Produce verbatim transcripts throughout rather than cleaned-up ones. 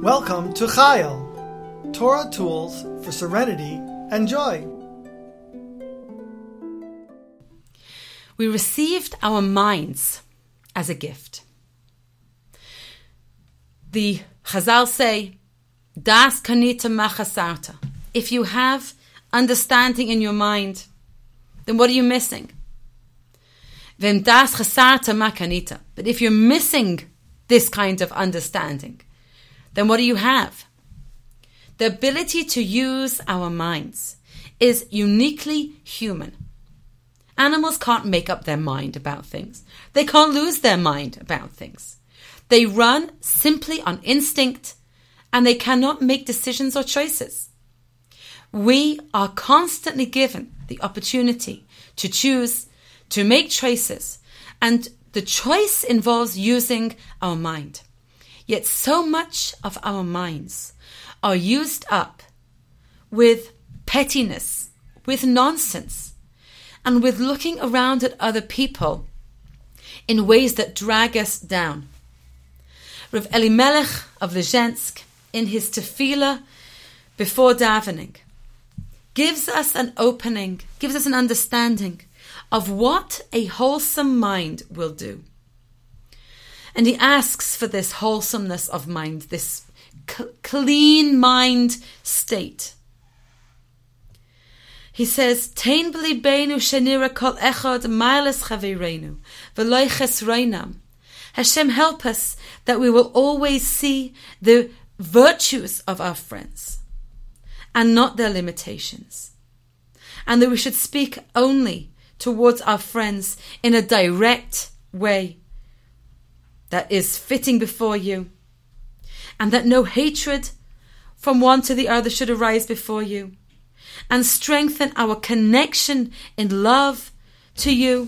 Welcome to Chayil, Torah Tools for Serenity and Joy. We received our minds as a gift. The Chazal say, Das kanita machasarta. If you have understanding in your mind, then what are you missing? Vem das chasarta makanita. But if you're missing this kind of understanding, then what do you have? The ability to use our minds is uniquely human. Animals can't make up their mind about things. They can't lose their mind about things. They run simply on instinct, and they cannot make decisions or choices. We are constantly given the opportunity to choose, to make choices, and the choice involves using our mind. Yet so much of our minds are used up with pettiness, with nonsense, and with looking around at other people in ways that drag us down. Rav Elimelech of Lezhensk, in his tefillah before davening, gives us an opening, gives us an understanding of what a wholesome mind will do. And he asks for this wholesomeness of mind, this c- clean mind state. He says, Tein b'libeinu shenira kol echad ma'alas chavereinu v'lo chesreinam. Hashem, help us that we will always see the virtues of our friends and not their limitations. And that we should speak only towards our friends in a direct way that is fitting before you, and that no hatred from one to the other should arise before you, and strengthen our connection in love to you.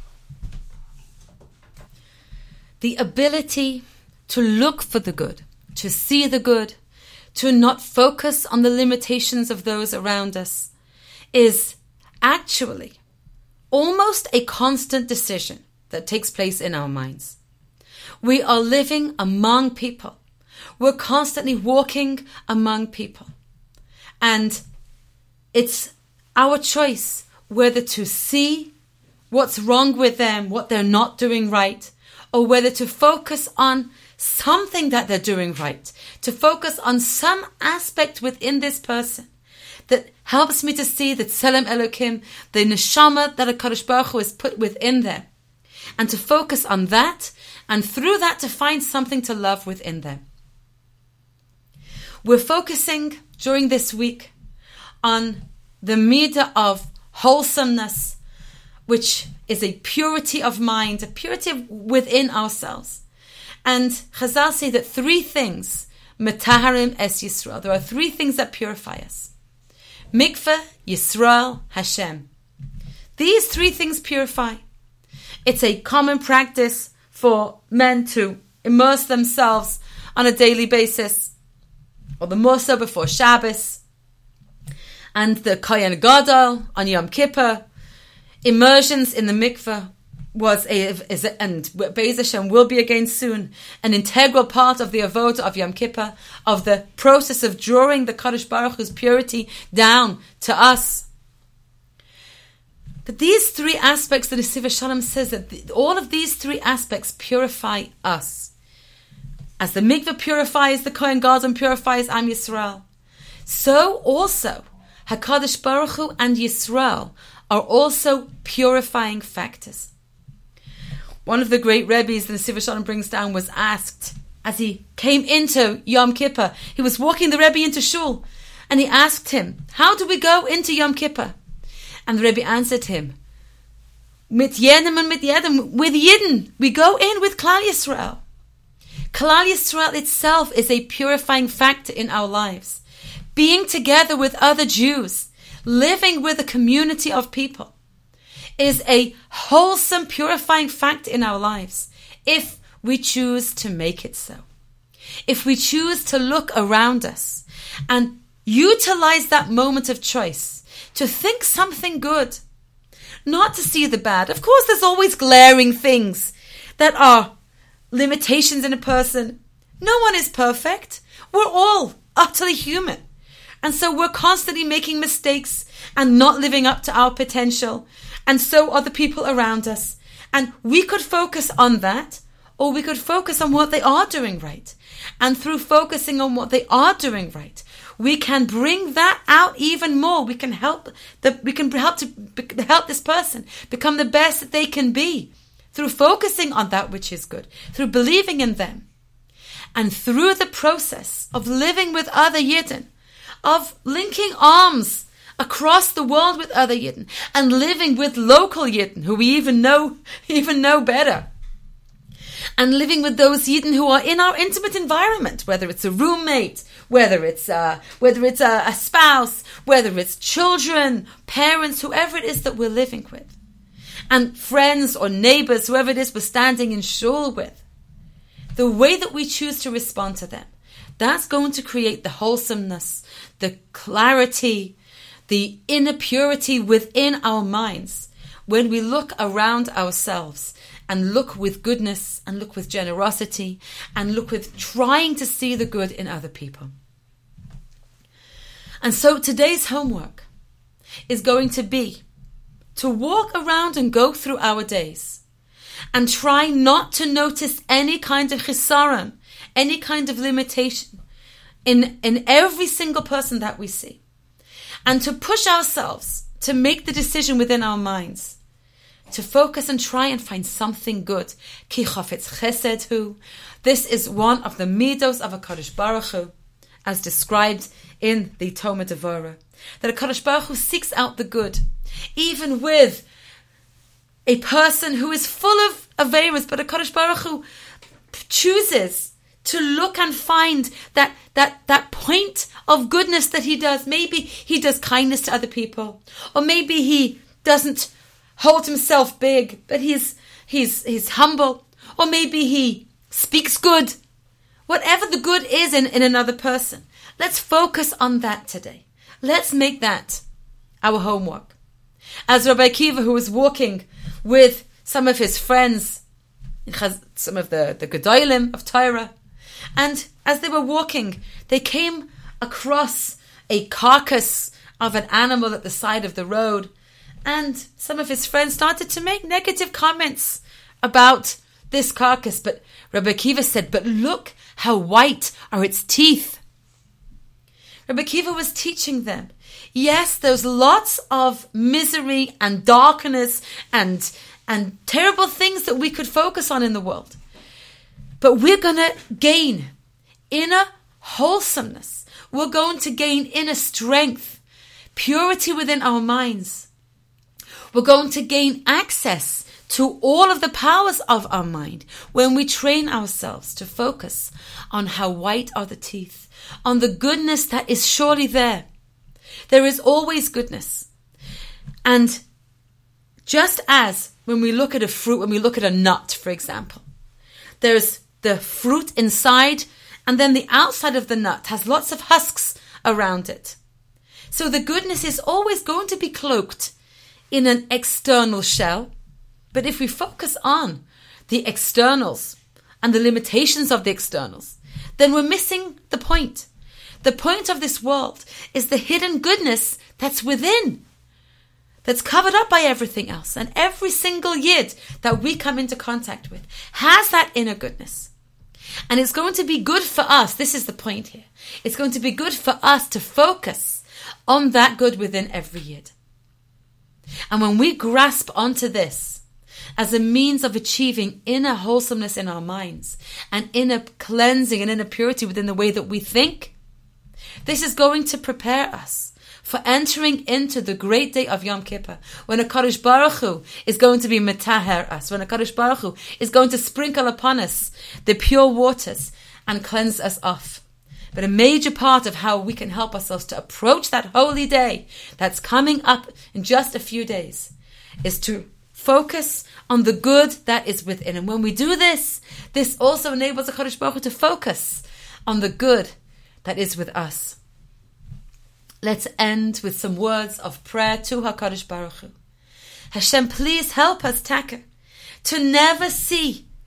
The ability to look for the good, to see the good, to not focus on the limitations of those around us, is actually almost a constant decision that takes place in our minds. We are living among people. We're constantly walking among people. And it's our choice whether to see what's wrong with them, what they're not doing right, or whether to focus on something that they're doing right, to focus on some aspect within this person that helps me to see the Tselem Elokim, the neshama that HaKadosh Baruch Hu has put within them, and to focus on that, and through that to find something to love within them. We're focusing during this week on the midah of wholesomeness, which is a purity of mind, a purity of within ourselves. And Chazal say that three things, metaharim es Yisrael, there are three things that purify us. Mikveh, Yisrael, Hashem. These three things purify. It's a common practice for men to immerse themselves on a daily basis, or the more so before Shabbos, and the Kohen Gadol on Yom Kippur. Immersions in the mikveh was a, is a and Be'ez Hashem will be again soon, an integral part of the avodah of Yom Kippur, of the process of drawing the Kadosh Baruch Hu's purity down to us. But these three aspects, the Nesiv Shalom says that the, all of these three aspects purify us. As the mikveh purifies the Kohen Gadol, purifies Am Yisrael, so also HaKadosh Baruch Hu and Yisrael are also purifying factors. One of the great Rebbes that the Nesiv Shalom brings down was asked, as he came into Yom Kippur, he was walking the Rebbe into shul, and he asked him, how do we go into Yom Kippur? And the Rebbe answered him, Mit Yedim and mit Yedim, with Yidden, we go in with Klal Yisrael. Klal Yisrael itself is a purifying factor in our lives. Being together with other Jews, living with a community of people, is a wholesome, purifying factor in our lives, if we choose to make it so. If we choose to look around us and utilize that moment of choice to think something good, not to see the bad. Of course, there's always glaring things that are limitations in a person, No one is perfect. We're all utterly human. And so we're constantly making mistakes and not living up to our potential. And so are the people around us. And we could focus on that, or we could focus on what they are doing right. And through focusing on what they are doing right, we can bring that out even more. We can help the, we can help to help this person become the best that they can be through focusing on that which is good, through believing in them. And through the process of living with other Yidden, of linking arms across the world with other Yidden, and living with local Yidden who we even know, even know better. And living with those Yidden who are in our intimate environment, whether it's a roommate, whether it's a, whether it's a, a spouse, whether it's children, parents, whoever it is that we're living with. And friends or neighbors, whoever it is we're standing in shul with. The way that we choose to respond to them, that's going to create the wholesomeness, the clarity, the inner purity within our minds when we look around ourselves and look with goodness and look with generosity and look with trying to see the good in other people. And so today's homework is going to be to walk around and go through our days and try not to notice any kind of chisaron, any kind of limitation in, in every single person that we see. And to push ourselves to make the decision within our minds to focus and try and find something good. Ki chafetz chesed hu. This is one of the midos of HaKadosh Baruch Hu, as described in the Toma Devora, that HaKadosh Baruch Hu seeks out the good, even with a person who is full of aveiros, but HaKadosh Baruch Hu chooses to look and find that, that, that point of goodness that he does. Maybe he does kindness to other people, or maybe he doesn't hold himself big, but he's he's he's humble, or maybe he speaks good. Whatever the good is in, in another person, let's focus on that today. Let's make that our homework. As Rabbi Akiva, who was walking with some of his friends, some of the, the Gedolim of Torah, and as they were walking, they came across a carcass of an animal at the side of the road. And some of his friends started to make negative comments about this carcass. But Rabbi Akiva said, but look how white are its teeth. Rabbi Akiva was teaching them, yes, there's lots of misery and darkness and, and terrible things that we could focus on in the world. But we're going to gain inner wholesomeness. We're going to gain inner strength, purity within our minds. We're going to gain access to all of the powers of our mind when we train ourselves to focus on how white are the teeth, on the goodness that is surely there. There is always goodness. And just as when we look at a fruit, when we look at a nut, for example, there's the fruit inside, and then the outside of the nut has lots of husks around it. So the goodness is always going to be cloaked in an external shell. But if we focus on the externals and the limitations of the externals, then we're missing the point. The point of this world is the hidden goodness that's within, that's covered up by everything else. And every single yid that we come into contact with has that inner goodness. And it's going to be good for us. This is the point here. It's going to be good for us to focus on that good within every yid. And when we grasp onto this as a means of achieving inner wholesomeness in our minds and inner cleansing and inner purity within the way that we think, this is going to prepare us for entering into the great day of Yom Kippur, when HaKadosh Baruch Hu is going to be metaher us, when HaKadosh Baruch Hu is going to sprinkle upon us the pure waters and cleanse us off. But a major part of how we can help ourselves to approach that holy day that's coming up in just a few days is to focus on the good that is within. And when we do this, this also enables the HaKadosh Baruch Hu to focus on the good that is with us. Let's end with some words of prayer to HaKadosh Baruch Hu. Hashem, please help us, Taka, to never see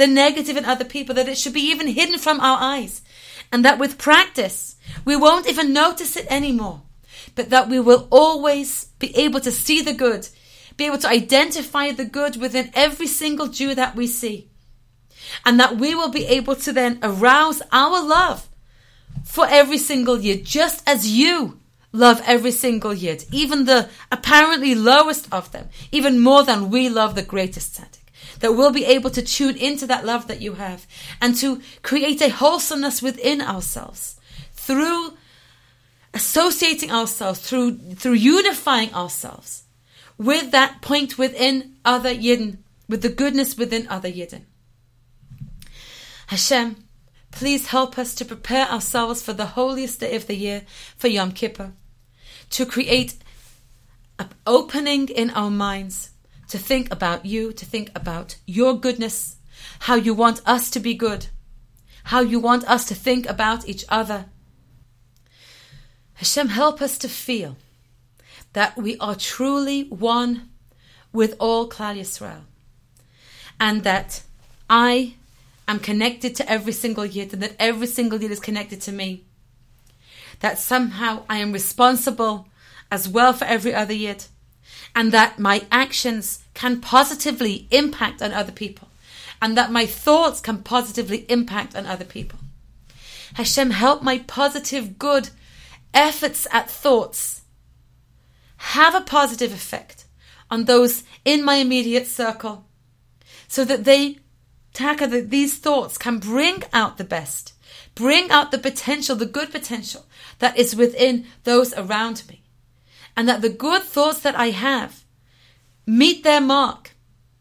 the negative in other people, that it should be even hidden from our eyes, and that with practice, we won't even notice it anymore, but that we will always be able to see the good, be able to identify the good within every single Jew that we see, and that we will be able to then arouse our love for every single Yid, just as you love every single Yid, even the apparently lowest of them, even more than we love the greatest tzaddik. That we'll be able to tune into that love that you have and to create a wholesomeness within ourselves through associating ourselves, through through unifying ourselves with that point within other Yidden, with the goodness within other Yidden. Hashem, please help us to prepare ourselves for the holiest day of the year, for Yom Kippur, to create an opening in our minds, to think about you, to think about your goodness, how you want us to be good, how you want us to think about each other. Hashem, help us to feel that we are truly one with all Klal Yisrael, and that I am connected to every single Yid, and that every single Yid is connected to me, that somehow I am responsible as well for every other Yid, and that my actions can positively impact on other people, and that my thoughts can positively impact on other people. Hashem, help my positive, good efforts at thoughts have a positive effect on those in my immediate circle, so that they, Taka, that these thoughts can bring out the best, bring out the potential, the good potential that is within those around me, and that the good thoughts that I have meet their mark.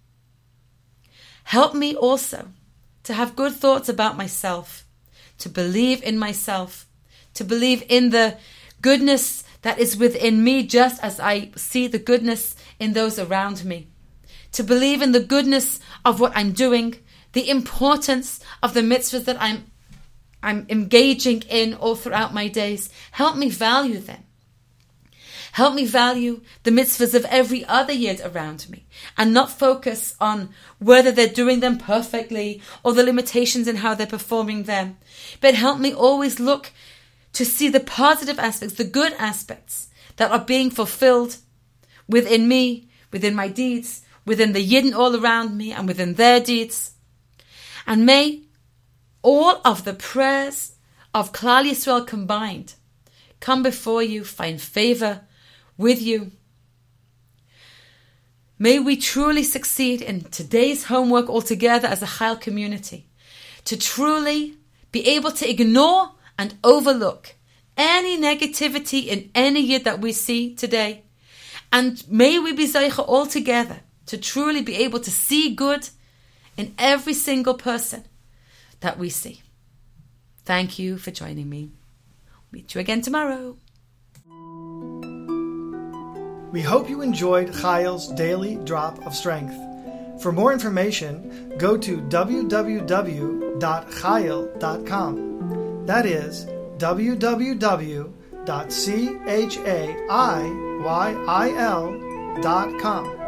Help me also to have good thoughts about myself, to believe in myself, to believe in the goodness that is within me, just as I see the goodness in those around me, to believe in the goodness of what I'm doing, the importance of the mitzvahs that I'm I'm engaging in all throughout my days. Help me value them. Help me value the mitzvahs of every other Yid around me, and not focus on whether they're doing them perfectly or the limitations in how they're performing them. But help me always look to see the positive aspects, the good aspects that are being fulfilled within me, within my deeds, within the Yidden all around me, and within their deeds. And may all of the prayers of Klal Yisrael combined come before you, find favor with you. May we truly succeed in today's homework altogether as a Chayil community, to truly be able to ignore and overlook any negativity in any Yid that we see today. And may we be Zeicha all together to truly be able to see good in every single person that we see. Thank you for joining me. Meet you again tomorrow. We hope you enjoyed Chayil's Daily Drop of Strength. For more information, go to w w w dot chayil dot com. That is w w w dot chayil dot com.